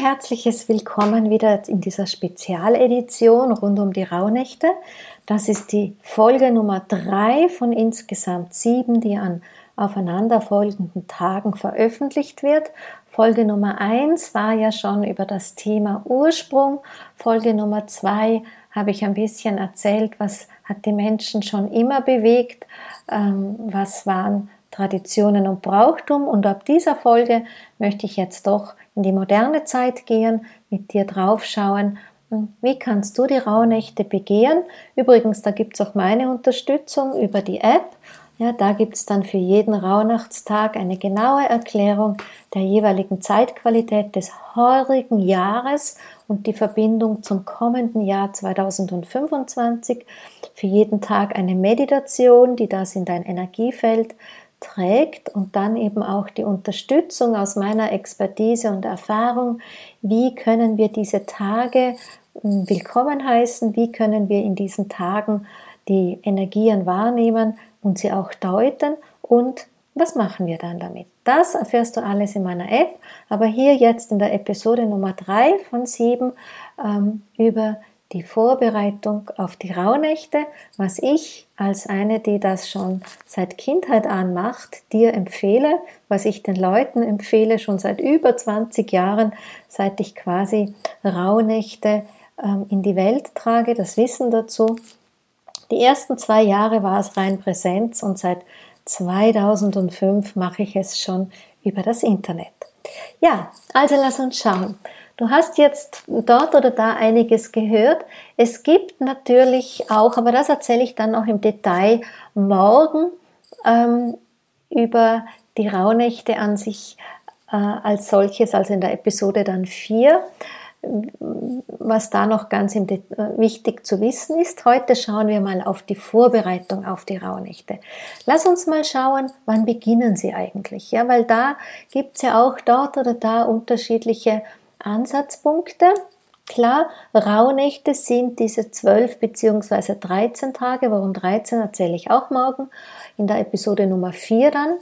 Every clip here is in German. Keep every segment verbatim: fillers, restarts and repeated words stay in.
herzliches Willkommen wieder in dieser Spezialedition rund um die Rauhnächte. Das ist die Folge Nummer drei von insgesamt sieben, die an aufeinanderfolgenden Tagen veröffentlicht wird. Folge Nummer eins war ja schon über das Thema Ursprung. Folge Nummer zwei habe ich ein bisschen erzählt, was hat die Menschen schon immer bewegt, ähm, was waren Traditionen und Brauchtum. Und ab dieser Folge möchte ich jetzt doch in die moderne Zeit gehen, mit dir draufschauen, wie kannst du die Rauhnächte begehen. Übrigens, da gibt es auch meine Unterstützung über die App. Ja, da gibt es dann für jeden Rauhnachtstag eine genaue Erklärung der jeweiligen Zeitqualität des heurigen Jahres und die Verbindung zum kommenden Jahr zweitausendfünfundzwanzig. Für jeden Tag eine Meditation, die das in dein Energiefeld trägt, und dann eben auch die Unterstützung aus meiner Expertise und Erfahrung. Wie können wir diese Tage willkommen heißen? Wie können wir in diesen Tagen die Energien wahrnehmen und sie auch deuten? Und was machen wir dann damit? Das erfährst du alles in meiner App, aber hier jetzt in der Episode Nummer drei von sieben ähm, über die Vorbereitung auf die Rauhnächte, was ich als eine, die das schon seit Kindheit an macht, dir empfehle, was ich den Leuten empfehle, schon seit über zwanzig Jahren, seit ich quasi Rauhnächte ähm, in die Welt trage, das Wissen dazu. Die ersten zwei Jahre war es rein Präsenz und seit zweitausendfünf mache ich es schon über das Internet. Ja, also lass uns schauen. Du hast jetzt dort oder da einiges gehört. Es gibt natürlich auch, aber das erzähle ich dann noch im Detail morgen, ähm, über die Rauhnächte an sich äh, als solches, also in der Episode dann vier. Was da noch ganz im Det- äh, wichtig zu wissen ist. Heute schauen wir mal auf die Vorbereitung auf die Rauhnächte. Lass uns mal schauen, wann beginnen sie eigentlich? Ja, weil da gibt es ja auch dort oder da unterschiedliche Ansatzpunkte. Klar, Rauhnächte sind diese zwölf bzw. dreizehn Tage. Warum dreizehn, erzähle ich auch morgen in der Episode Nummer vier dann.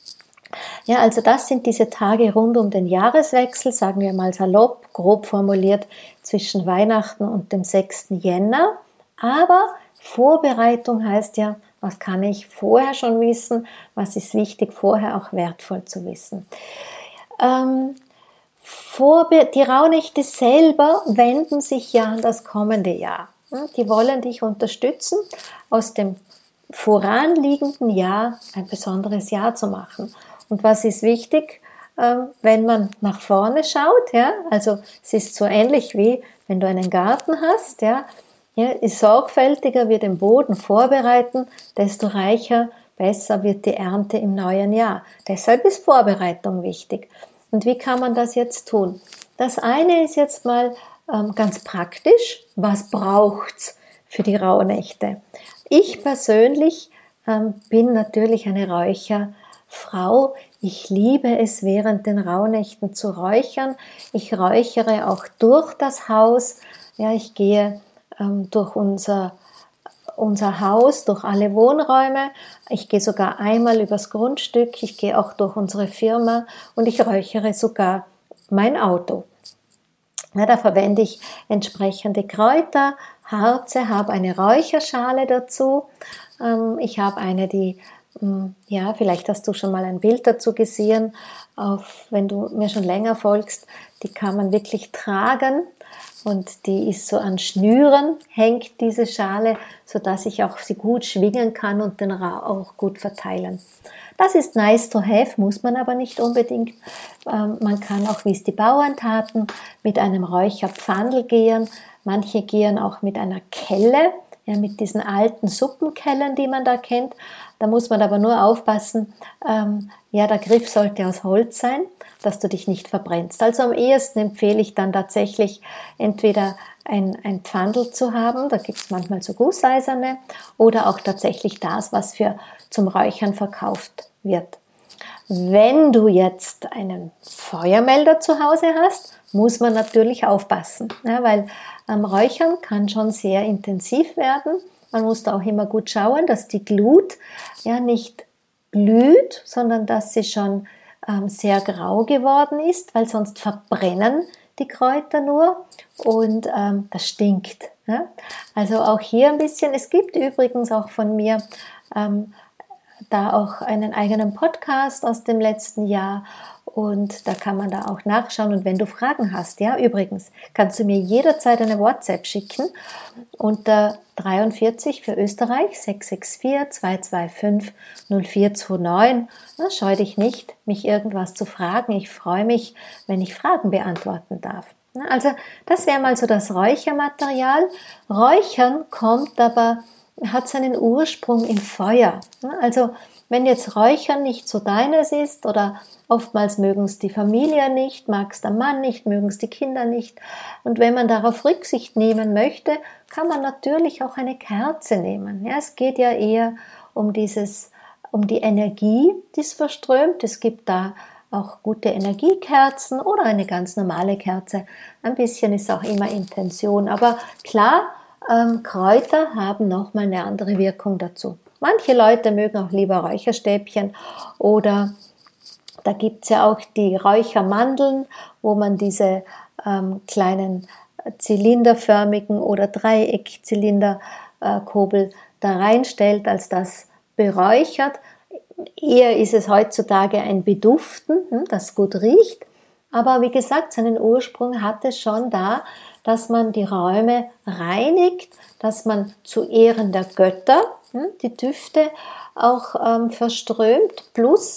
Ja, also das sind diese Tage rund um den Jahreswechsel, sagen wir mal salopp, grob formuliert, zwischen Weihnachten und dem sechsten Jänner. Aber Vorbereitung heißt ja, was kann ich vorher schon wissen, was ist wichtig, vorher auch wertvoll zu wissen. Ähm, Vorbe- die Rauhnächte selber wenden sich ja an das kommende Jahr. Die wollen dich unterstützen, aus dem voranliegenden Jahr ein besonderes Jahr zu machen. Und was ist wichtig, wenn man nach vorne schaut? Ja? Also es ist so ähnlich wie, wenn du einen Garten hast. Ja? Ja, je sorgfältiger wir den Boden vorbereiten, desto reicher, besser wird die Ernte im neuen Jahr. Deshalb ist Vorbereitung wichtig. Und wie kann man das jetzt tun? Das eine ist jetzt mal ähm, ganz praktisch. Was braucht's für die Rauhnächte? Ich persönlich ähm, bin natürlich eine Räucherfrau. Ich liebe es, während den Rauhnächten zu räuchern. Ich räuchere auch durch das Haus. Ja, ich gehe ähm, durch unser unser Haus, durch alle Wohnräume. Ich gehe sogar einmal übers Grundstück, ich gehe auch durch unsere Firma und ich räuchere sogar mein Auto. Ja, da verwende ich entsprechende Kräuter, Harze, habe eine Räucherschale dazu. Ich habe eine, die, ja, vielleicht hast du schon mal ein Bild dazu gesehen, auf, wenn du mir schon länger folgst, die kann man wirklich tragen. Und die ist so an Schnüren, hängt diese Schale, sodass ich auch sie gut schwingen kann und den Rauch gut verteilen. Das ist nice to have, muss man aber nicht unbedingt. Ähm, man kann auch, wie es die Bauern taten, mit einem Räucherpfandl gehen. Manche gehen auch mit einer Kelle, ja, mit diesen alten Suppenkellen, die man da kennt. Da muss man aber nur aufpassen, ähm, ja, der Griff sollte aus Holz sein, dass du dich nicht verbrennst. Also am ehesten empfehle ich dann tatsächlich entweder ein, ein Pfandl zu haben, da gibt es manchmal so gusseiserne, oder auch tatsächlich das, was für zum Räuchern verkauft wird. Wenn du jetzt einen Feuermelder zu Hause hast, muss man natürlich aufpassen, ja, weil ähm, Räuchern kann schon sehr intensiv werden. Man muss da auch immer gut schauen, dass die Glut ja nicht glüht, sondern dass sie schon ähm, sehr grau geworden ist, weil sonst verbrennen die Kräuter nur, und ähm, das stinkt. Ja? Also auch hier ein bisschen, es gibt übrigens auch von mir ähm, da auch einen eigenen Podcast aus dem letzten Jahr, und da kann man da auch nachschauen. Und wenn du Fragen hast, ja, übrigens, kannst du mir jederzeit eine WhatsApp schicken unter dreiundvierzig für Österreich sechs sechs vier, zwei zwei fünf, null vier zwei neun. Na, scheu dich nicht, mich irgendwas zu fragen. Ich freue mich, wenn ich Fragen beantworten darf. Also das wäre mal so das Räuchermaterial. Räuchern kommt aber, hat seinen Ursprung im Feuer. Also wenn jetzt Räuchern nicht so deines ist, oder oftmals mögen es die Familie nicht, mag es der Mann nicht, mögen es die Kinder nicht, und wenn man darauf Rücksicht nehmen möchte, kann man natürlich auch eine Kerze nehmen. Ja, es geht ja eher um dieses, um die Energie, die es verströmt. Es gibt da auch gute Energiekerzen oder eine ganz normale Kerze. Ein bisschen ist auch immer Intention, aber klar, ähm, Kräuter haben nochmal eine andere Wirkung dazu. Manche Leute mögen auch lieber Räucherstäbchen, oder da gibt es ja auch die Räuchermandeln, wo man diese ähm, kleinen zylinderförmigen oder Dreieckzylinderkurbel da reinstellt, als das beräuchert. Eher ist es heutzutage ein Beduften, das gut riecht, aber wie gesagt, seinen Ursprung hat es schon da, dass man die Räume reinigt, dass man zu Ehren der Götter die Düfte auch ähm, verströmt, plus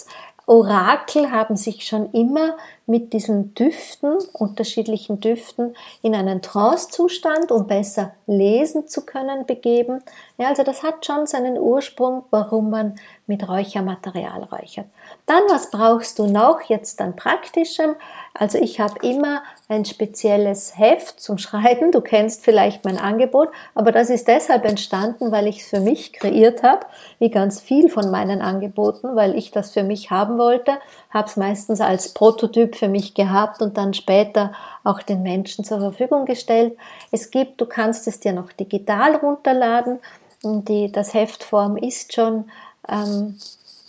Orakel haben sich schon immer mit diesen Düften, unterschiedlichen Düften, in einen Trance-Zustand, um besser lesen zu können, begeben. Ja, also das hat schon seinen Ursprung, warum man mit Räuchermaterial räuchert. Dann, was brauchst du noch jetzt an Praktischem? Also ich habe immer ein spezielles Heft zum Schreiben. Du kennst vielleicht mein Angebot, aber das ist deshalb entstanden, weil ich es für mich kreiert habe, wie ganz viel von meinen Angeboten, weil ich das für mich haben wollte, habe es meistens als Prototyp für mich gehabt und dann später auch den Menschen zur Verfügung gestellt. Es gibt, du kannst es dir noch digital runterladen. Die, das Heftform ist schon ähm,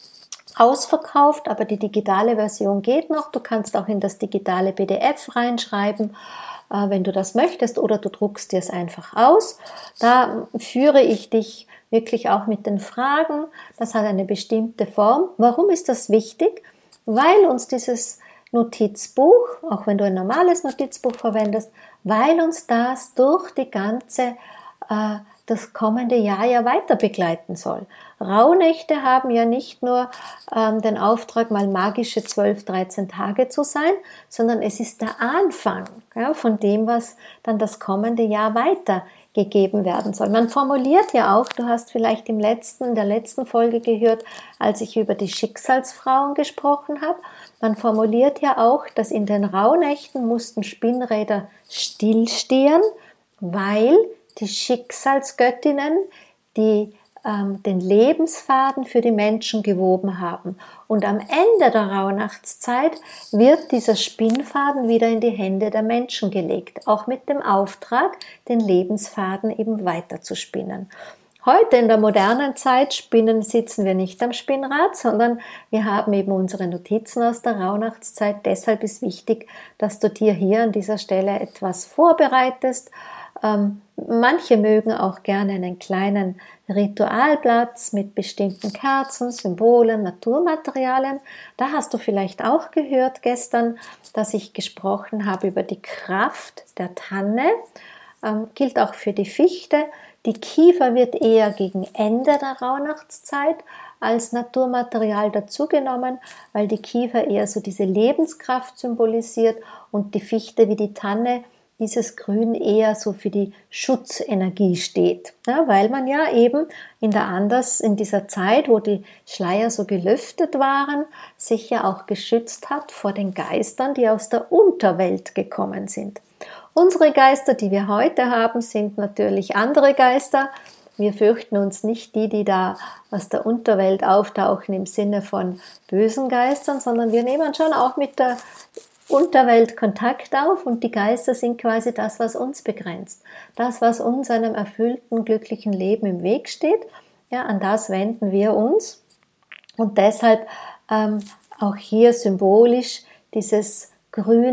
ausverkauft, aber die digitale Version geht noch. Du kannst auch in das digitale P D F reinschreiben, äh, wenn du das möchtest, oder du druckst dir es einfach aus. Da führe ich dich wirklich auch mit den Fragen. Das hat eine bestimmte Form. Warum ist das wichtig? Weil uns dieses Notizbuch, auch wenn du ein normales Notizbuch verwendest, weil uns das durch die ganze äh, das kommende Jahr ja weiter begleiten soll. Rauhnächte haben ja nicht nur ähm, den Auftrag, mal magische zwölf, dreizehn Tage zu sein, sondern es ist der Anfang, ja, von dem, was dann das kommende Jahr weitergegeben werden soll. Man formuliert ja auch, du hast vielleicht im letzten, in der letzten Folge gehört, als ich über die Schicksalsfrauen gesprochen habe, man formuliert ja auch, dass in den Rauhnächten mussten Spinnräder stillstehen, weil die Schicksalsgöttinnen, die ähm, den Lebensfaden für die Menschen gewoben haben. Und am Ende der Rauhnachtszeit wird dieser Spinnfaden wieder in die Hände der Menschen gelegt, auch mit dem Auftrag, den Lebensfaden eben weiter zu spinnen. Heute in der modernen Zeit spinnen, sitzen wir nicht am Spinnrad, sondern wir haben eben unsere Notizen aus der Rauhnachtszeit. Deshalb ist wichtig, dass du dir hier an dieser Stelle etwas vorbereitest. Ähm, manche mögen auch gerne einen kleinen Ritualplatz mit bestimmten Kerzen, Symbolen, Naturmaterialien. Da hast du vielleicht auch gehört gestern, dass ich gesprochen habe über die Kraft der Tanne. Ähm, gilt auch für die Fichte. Die Kiefer wird eher gegen Ende der Rauhnachtszeit als Naturmaterial dazugenommen, weil die Kiefer eher so diese Lebenskraft symbolisiert und die Fichte wie die Tanne, dieses Grün, eher so für die Schutzenergie steht, ja, weil man ja eben in der Anders, in dieser Zeit, wo die Schleier so gelüftet waren, sich ja auch geschützt hat vor den Geistern, die aus der Unterwelt gekommen sind. Unsere Geister, die wir heute haben, sind natürlich andere Geister. Wir fürchten uns nicht die, die da aus der Unterwelt auftauchen im Sinne von bösen Geistern, sondern wir nehmen schon auch mit der Unterwelt Kontakt auf, und die Geister sind quasi das, was uns begrenzt. Das, was uns einem erfüllten, glücklichen Leben im Weg steht, ja, an das wenden wir uns. Und deshalb ähm, auch hier symbolisch dieses Grün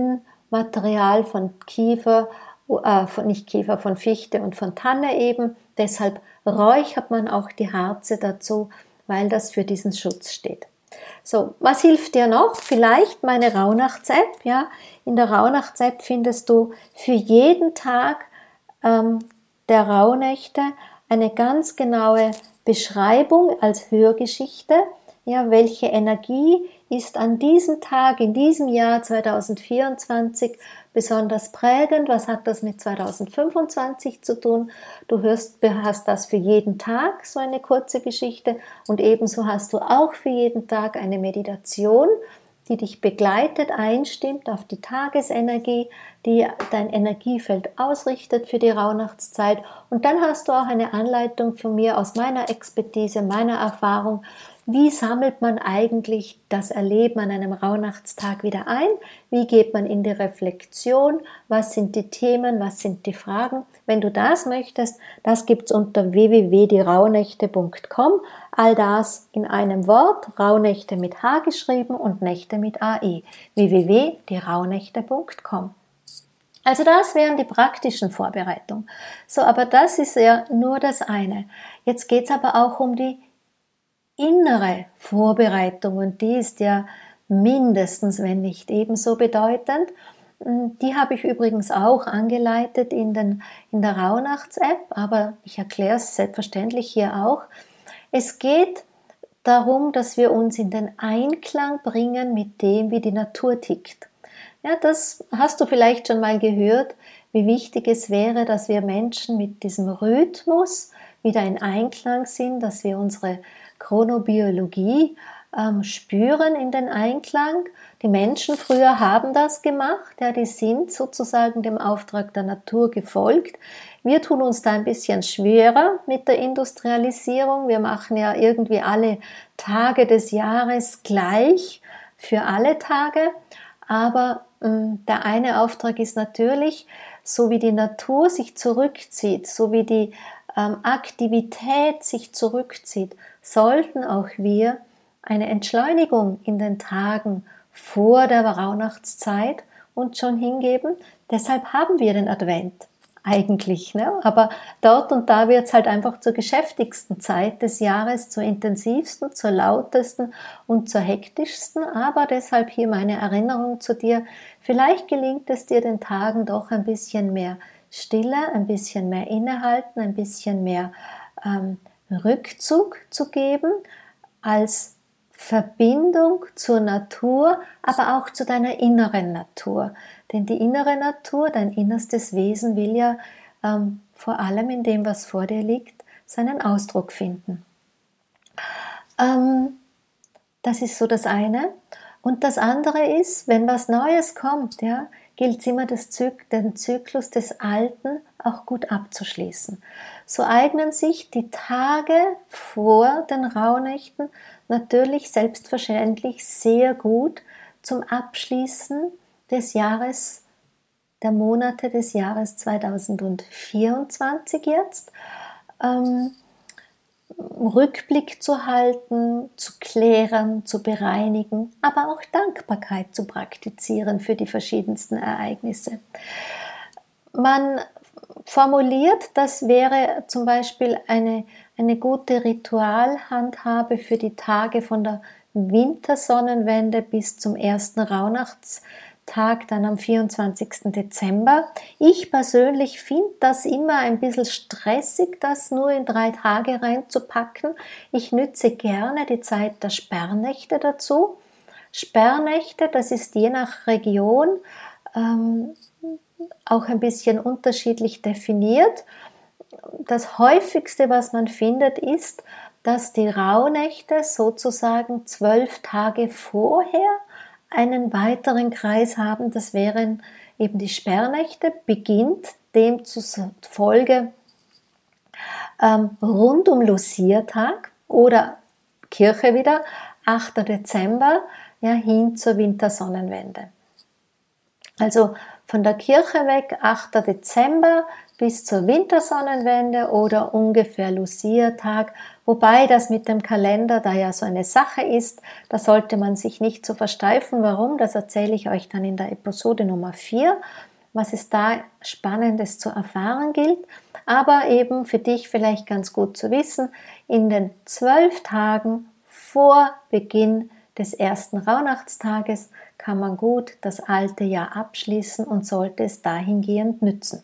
Material von Kiefer, äh, von, nicht Kiefer, von Fichte und von Tanne eben. Deshalb räuchert man auch die Harze dazu, weil das für diesen Schutz steht. So, was hilft dir noch? Vielleicht meine Rauhnachts-App. Ja? In der Rauhnachts-App findest du für jeden Tag ähm, der Rauhnächte eine ganz genaue Beschreibung als Hörgeschichte. Ja, welche Energie ist an diesem Tag, in diesem Jahr zweitausendvierundzwanzig besonders prägend? Was hat das mit zweitausendfünfundzwanzig zu tun? Du hörst, hast das für jeden Tag, so eine kurze Geschichte, und ebenso hast du auch für jeden Tag eine Meditation, die dich begleitet, einstimmt auf die Tagesenergie, die dein Energiefeld ausrichtet für die Rauhnachtszeit. Und dann hast du auch eine Anleitung von mir aus meiner Expertise, meiner Erfahrung. Wie sammelt man eigentlich das Erleben an einem Rauhnachtstag wieder ein? Wie geht man in die Reflexion? Was sind die Themen? Was sind die Fragen? Wenn du das möchtest, das gibt's unter w w w punkt die rauhnächte punkt com. All das in einem Wort, Rauhnächte mit H geschrieben und Nächte mit A E. w w w punkt die rauhnächte punkt com. Also das wären die praktischen Vorbereitungen. So, aber das ist ja nur das eine. Jetzt geht's aber auch um die innere Vorbereitung, und die ist ja mindestens, wenn nicht ebenso bedeutend. Die habe ich übrigens auch angeleitet in, den, in der Rauhnachts-App, aber ich erkläre es selbstverständlich hier auch. Es geht darum, dass wir uns in den Einklang bringen mit dem, wie die Natur tickt. Ja, das hast du vielleicht schon mal gehört, wie wichtig es wäre, dass wir Menschen mit diesem Rhythmus wieder in Einklang sind, dass wir unsere Chronobiologie ähm, spüren in den Einklang. Die Menschen früher haben das gemacht, ja, die sind sozusagen dem Auftrag der Natur gefolgt. Wir tun uns da ein bisschen schwerer mit der Industrialisierung. Wir machen ja irgendwie alle Tage des Jahres gleich für alle Tage. Aber ähm, der eine Auftrag ist natürlich, so wie die Natur sich zurückzieht, so wie die ähm, Aktivität sich zurückzieht, sollten auch wir eine Entschleunigung in den Tagen vor der Rauhnachtszeit uns schon hingeben. Deshalb haben wir den Advent eigentlich, ne? Aber dort und da wird es halt einfach zur geschäftigsten Zeit des Jahres, zur intensivsten, zur lautesten und zur hektischsten. Aber deshalb hier meine Erinnerung zu dir. Vielleicht gelingt es dir den Tagen doch ein bisschen mehr Stille, ein bisschen mehr Innehalten, ein bisschen mehr ähm, Rückzug zu geben als Verbindung zur Natur, aber auch zu deiner inneren Natur. Denn die innere Natur, dein innerstes Wesen, will ja ähm, vor allem in dem, was vor dir liegt, seinen Ausdruck finden. Ähm, das ist so das eine. Und das andere ist, wenn was Neues kommt, ja, gilt es immer, das Zyk- den Zyklus des Alten auch gut abzuschließen. So eignen sich die Tage vor den Rauhnächten natürlich selbstverständlich sehr gut zum Abschließen des Jahres, der Monate des Jahres zweitausendvierundzwanzig jetzt, ähm, Rückblick zu halten, zu klären, zu bereinigen, aber auch Dankbarkeit zu praktizieren für die verschiedensten Ereignisse. Man formuliert, das wäre zum Beispiel eine, eine gute Ritualhandhabe für die Tage von der Wintersonnenwende bis zum ersten Rauhnachtstag, dann am vierundzwanzigsten Dezember. Ich persönlich finde das immer ein bisschen stressig, das nur in drei Tage reinzupacken. Ich nütze gerne die Zeit der Sperrnächte dazu. Sperrnächte, das ist je nach Region ähm, auch ein bisschen unterschiedlich definiert. Das häufigste, was man findet, ist, dass die Rauhnächte sozusagen zwölf Tage vorher einen weiteren Kreis haben. Das wären eben die Sperrnächte, beginnt demzufolge ähm, rund um Luciertag oder Kirche wieder, achter Dezember, ja, hin zur Wintersonnenwende. Also von der Kirche weg, achter Dezember bis zur Wintersonnenwende oder ungefähr Luciertag Wobei das mit dem Kalender da ja so eine Sache ist, da sollte man sich nicht so versteifen. Warum? Das erzähle ich euch dann in der Episode Nummer vier, was es da Spannendes zu erfahren gilt. Aber eben für dich vielleicht ganz gut zu wissen, in den zwölf Tagen vor Beginn des ersten Rauhnachtstages kann man gut das alte Jahr abschließen und sollte es dahingehend nützen.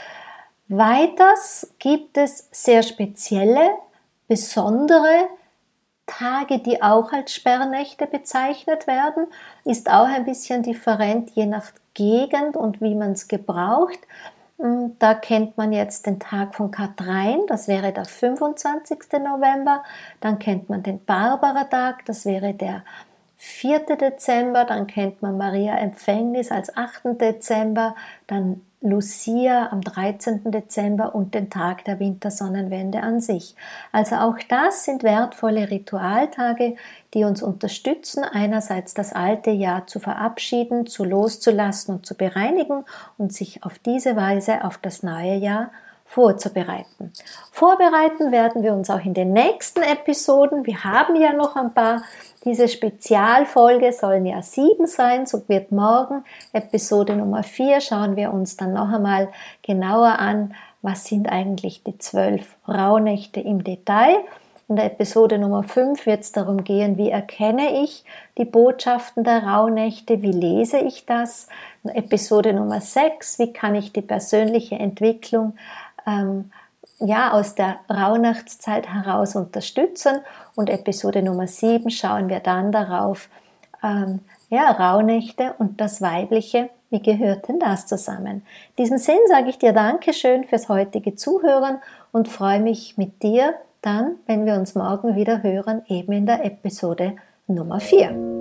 Weiters gibt es sehr spezielle, besondere Tage, die auch als Sperrnächte bezeichnet werden. Ist auch ein bisschen different je nach Gegend und wie man es gebraucht. Da kennt man jetzt den Tag von Katrein, das wäre der fünfundzwanzigste November. Dann kennt man den Barbara-Tag, das wäre der vierten Dezember. Dann kennt man Maria Empfängnis als achten Dezember. Dann Lucia am dreizehnten Dezember und den Tag der Wintersonnenwende an sich. Also auch das sind wertvolle Ritualtage, die uns unterstützen, einerseits das alte Jahr zu verabschieden, zu loszulassen und zu bereinigen und sich auf diese Weise auf das neue Jahr vorzubereiten. Vorbereiten werden wir uns auch in den nächsten Episoden. Wir haben ja noch ein paar. Diese Spezialfolge sollen ja sieben sein, so wird morgen Episode Nummer vier. Schauen wir uns dann noch einmal genauer an, was sind eigentlich die zwölf Rauhnächte im Detail. In der Episode Nummer fünf wird es darum gehen, wie erkenne ich die Botschaften der Rauhnächte, wie lese ich das. In Episode Nummer sechs, wie kann ich die persönliche Entwicklung ähm, ja, aus der Rauhnachtszeit heraus unterstützen. Und Episode Nummer sieben schauen wir dann darauf, ähm, ja, Rauhnächte und das Weibliche, wie gehört denn das zusammen? In diesem Sinn sage ich dir Dankeschön fürs heutige Zuhören und freue mich mit dir dann, wenn wir uns morgen wieder hören, eben in der Episode Nummer vier.